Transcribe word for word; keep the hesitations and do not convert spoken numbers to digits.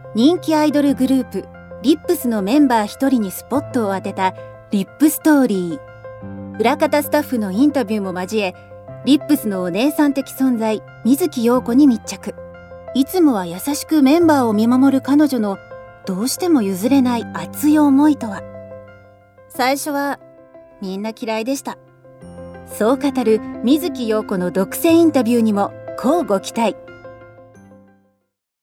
人気アイドルグループリップスのメンバー一人にスポットを当てたリップストーリー。裏方スタッフのインタビューも交え、リップスのお姉さん的存在水木陽子に密着。いつもは優しくメンバーを見守る彼女のどうしても譲れない熱い思いとは。最初はみんな嫌いでした。そう語る水木陽子の独占インタビューにもこうご期待。